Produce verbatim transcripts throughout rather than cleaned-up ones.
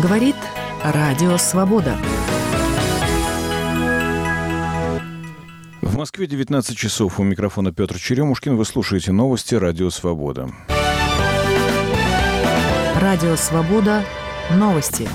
Говорит Радио Свобода. В Москве девятнадцать часов. У микрофона Петр Черемушкин. Вы слушаете новости Радио Свобода. Радио Свобода. Новости.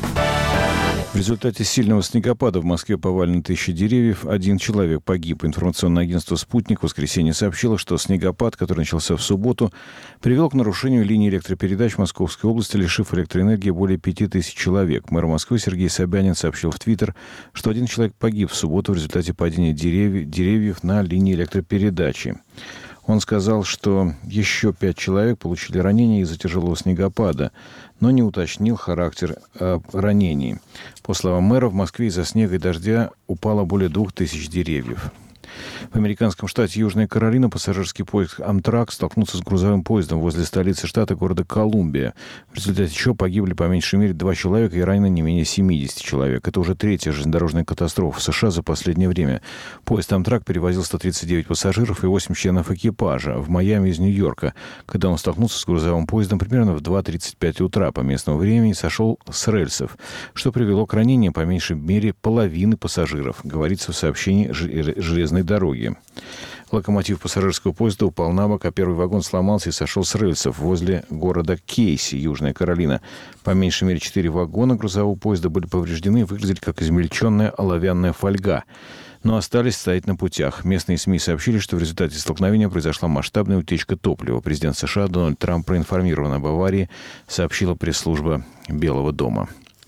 В результате сильного снегопада в Москве повалено тысячи деревьев. Один человек погиб. Информационное агентство «Спутник» в воскресенье сообщило, что снегопад, который начался в субботу, привел к нарушению линии электропередач в Московской области, лишив электроэнергии более пяти тысяч человек. Мэр Москвы Сергей Собянин сообщил в Твиттер, что один человек погиб в субботу в результате падения деревьев, деревьев на линии электропередачи. Он сказал, что еще пять человек получили ранения из-за тяжелого снегопада, но не уточнил характер э, ранений. По словам мэра, в Москве из-за снега и дождя упало более двух тысяч деревьев. В американском штате Южная Каролина пассажирский поезд «Амтрак» столкнулся с грузовым поездом возле столицы штата, города Колумбия, в результате чего погибли по меньшей мере два человека и ранено не менее семьдесят человек. Это уже третья железнодорожная катастрофа в США за последнее время. Поезд «Амтрак» перевозил сто тридцать девять пассажиров и восемь членов экипажа в Майами из Нью-Йорка, когда он столкнулся с грузовым поездом примерно в два тридцать пять утра по местному времени, сошел с рельсов, что привело к ранениям по меньшей мере половины пассажиров, говорится в сообщении железной дороги. Локомотив пассажирского поезда упал на бок, а первый вагон сломался и сошел с рельсов возле города Кейси, Южная Каролина. По меньшей мере четыре вагона грузового поезда были повреждены и выглядели как измельченная оловянная фольга, но остались стоять на путях. Местные СМИ сообщили, что в результате столкновения произошла масштабная утечка топлива. Президент США Дональд Трамп проинформирован об аварии, сообщила пресс-служба Белого дома.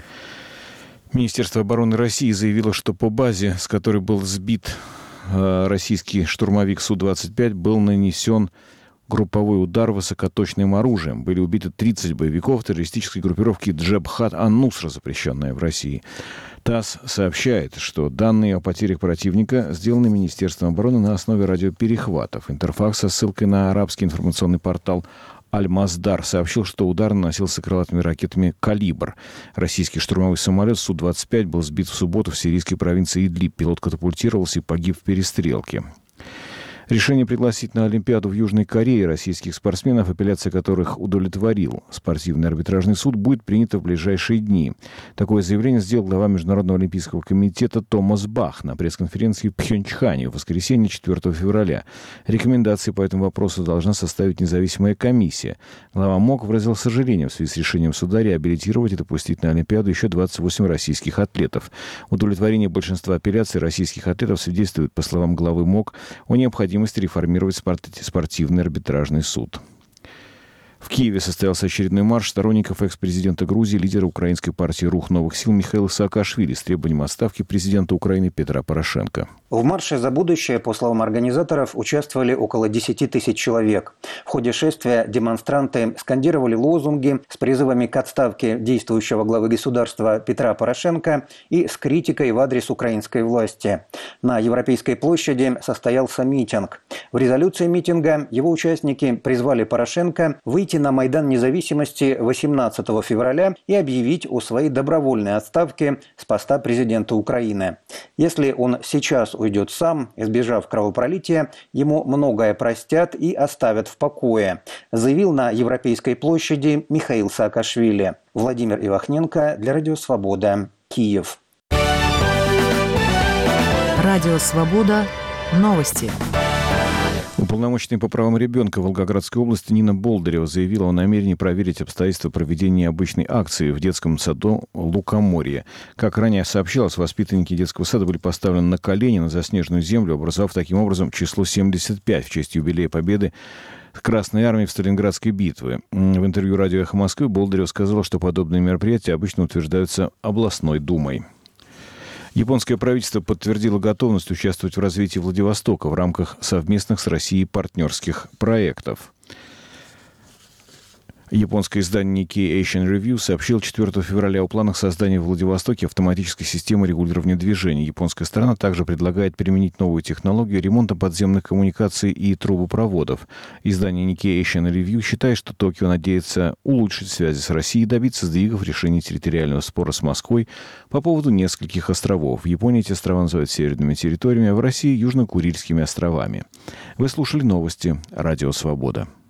Министерство обороны России заявило, что по базе, с которой был сбит российский штурмовик Су двадцать пять, был нанесен групповой удар высокоточным оружием. Были убиты тридцать боевиков террористической группировки Джабхат ан-Нусра, запрещенная в России. ТАСС сообщает, что данные о потерях противника сделаны Министерством обороны на основе радиоперехватов. Интерфакс со ссылкой на арабский информационный портал Аль-Маздар сообщил, что удар наносился крылатыми ракетами «Калибр». Российский штурмовой самолет Су двадцать пять был сбит в субботу в сирийской провинции Идлиб. Пилот катапультировался и погиб в перестрелке. Решение пригласить на Олимпиаду в Южной Корее российских спортсменов, апелляция которых удовлетворил спортивный арбитражный суд, будет принято в ближайшие дни. Такое заявление сделал глава Международного олимпийского комитета Томас Бах на пресс-конференции в Пхенчхане в воскресенье четвёртого февраля. Рекомендации по этому вопросу должна составить независимая комиссия. Глава МОК выразил сожаление в связи с решением суда реабилитировать и допустить на Олимпиаду еще двадцать восемь российских атлетов. Удовлетворение большинства апелляций российских атлетов свидетельствует, по словам главы МОК, о необходимости реформировать спортивный арбитражный суд. В Киеве состоялся очередной марш сторонников экс-президента Грузии, лидера украинской партии «Рух новых сил» Михаила Саакашвили с требованием отставки президента Украины Петра Порошенко. В марше за будущее, по словам организаторов, участвовали около десяти тысяч человек. В ходе шествия демонстранты скандировали лозунги с призывами к отставке действующего главы государства Петра Порошенко и с критикой в адрес украинской власти. На Европейской площади состоялся митинг. В резолюции митинга его участники призвали Порошенко выйти на Майдан Независимости восемнадцатого февраля и объявить о своей добровольной отставке с поста президента Украины. Если он сейчас уйдет сам, избежав кровопролития, ему многое простят и оставят в покое, заявил на Европейской площади Михаил Саакашвили. Владимир Ивахненко для Радио Свобода, Киев. Радио Свобода. Новости. Уполномоченная по правам ребенка в Волгоградской области Нина Болдырева заявила о намерении проверить обстоятельства проведения обычной акции в детском саду Лукоморье. Как ранее сообщалось, воспитанники детского сада были поставлены на колени на заснеженную землю, образовав таким образом число семьдесят пять в честь юбилея победы Красной Армии в Сталинградской битве. В интервью радио «Эхо Москвы» Болдырева сказала, что подобные мероприятия обычно утверждаются областной думой. Японское правительство подтвердило готовность участвовать в развитии Владивостока в рамках совместных с Россией партнерских проектов. Японское издание Nikkei Asian Review сообщило четвёртого февраля о планах создания в Владивостоке автоматической системы регулирования движения. Японская сторона также предлагает применить новую технологию ремонта подземных коммуникаций и трубопроводов. Издание Nikkei Asian Review считает, что Токио надеется улучшить связи с Россией и добиться сдвигов решения территориального спора с Москвой по поводу нескольких островов. В Японии эти острова называют северными территориями, а в России – Южно-Курильскими островами. Вы слушали новости Радио Свобода.